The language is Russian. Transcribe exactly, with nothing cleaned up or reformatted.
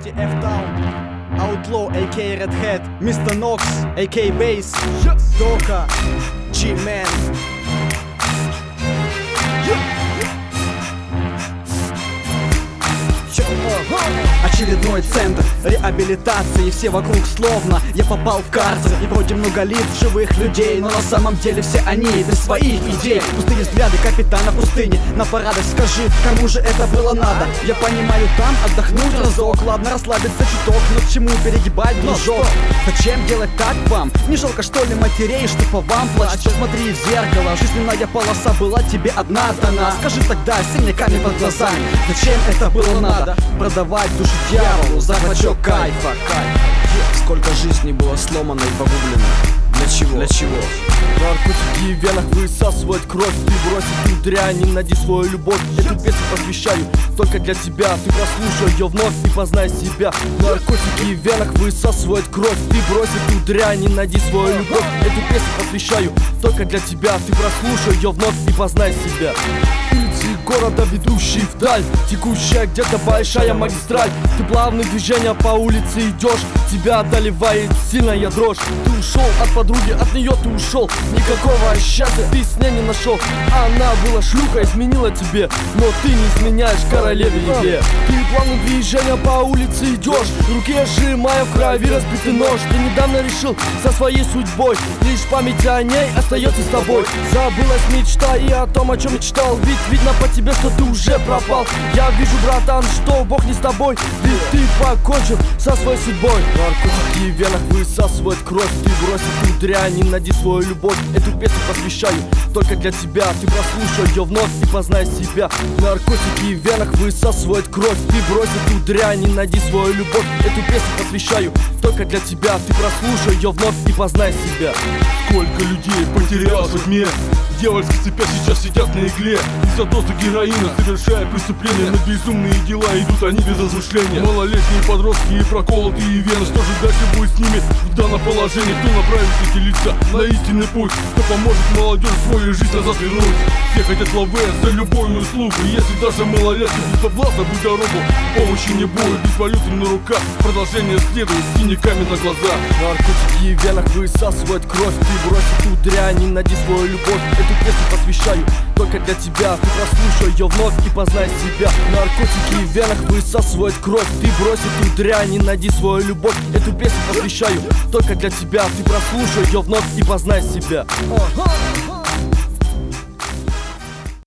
слушаете F-Town, Outlaw, а ка а. Red Hat, мистер Nox, а ка а. Bass, Дока, G-Man. Очередной центр реабилитации, все вокруг словно я попал в карцер. И вроде много лиц живых людей, но на самом деле все они без своих идей. Пустые взгляды капитана пустыни на парадах. Скажи, кому же это было надо? Я понимаю, там отдохнуть разок, ладно расслабиться чуток, но к чему перегибать ножок? Зачем делать так вам? Не жалко что ли матерей, что по вам плачут? Смотри в зеркало, жизненная полоса была тебе одна дана. Скажи тогда с синяками под глазами, зачем это было надо? Продавать душу дьяволу за клочок кайфа, кайфа. Сколько жизней было сломано и погублено. Для чего? Для чего? Наркотики в венах высасывают кровь. Ты бросишь эту дрянь, не найди свою любовь. Эту песню посвящаю только для тебя. Ты прослушай ее вновь и познай себя. Наркотики в венах высасывают кровь. Ты брось эту дрянь, не найди свою любовь. Эту песню посвящаю только для тебя. Ты прослушай ее вновь и познай себя. Улицы города, ведущие вдаль, текущая где-то большая магистраль. Ты плавные движения по улице идешь, тебя одолевает сильная дрожь. Ты ушел от подруги, от нее ты ушел. Никакого счастья ты с ней не нашел. Она была шлюха, изменила тебе, но ты не изменяешь королеве Еве. Ты плавным движением по улице идешь, в руке сжимая в крови разбитый нож. Ты недавно решил со своей судьбой, лишь память о ней остается с тобой. Забылась мечта и о том, о чем мечтал, ведь видно по тебе, что ты уже пропал. Я вижу, братан, что Бог не с тобой, ведь ты покончил со своей судьбой. Наркотики в венах высасывают кровь. Ты брось эту дрянь, не найди свою любовь. Эту песню посвящаю только для тебя. Ты прослушай ее вновь и познай себя. Наркотики в венах высасывают кровь. Ты брось эту дрянь, не найди свою любовь. Эту песню посвящаю только для тебя. Ты прослушай ее вновь и познай себя. Сколько людей потерялось в тьме, дьявольских цепях сейчас сидят на игле. Из-за дозы героина, совершая преступления, на безумные дела идут они без размышления. Малолетние подростки и проколотые вены. Что же дальше будет с ними в данном положении? Кто направит эти лица на истинный путь? Кто поможет молодежи свою жизнь назад вернуть? Все хотят лавэ за любую услугу. Если даже малолетки беспогласно будь дорогу, помощи не будет, без валюты на руках. Продолжение следует с синяками на глазах. Наркотики в венах высасывают кровь. Ты брось эту дрянь, не найди свою любовь. Эту песню посвящаю только для тебя. Ты прослушай ее вновь и познай себя. Наркотики в венах высасывают кровь. Ты брось эту дрянь, не найди свою любовь. Эту песню посвящаю только для тебя. Ты прослушай ее вновь и познай себя.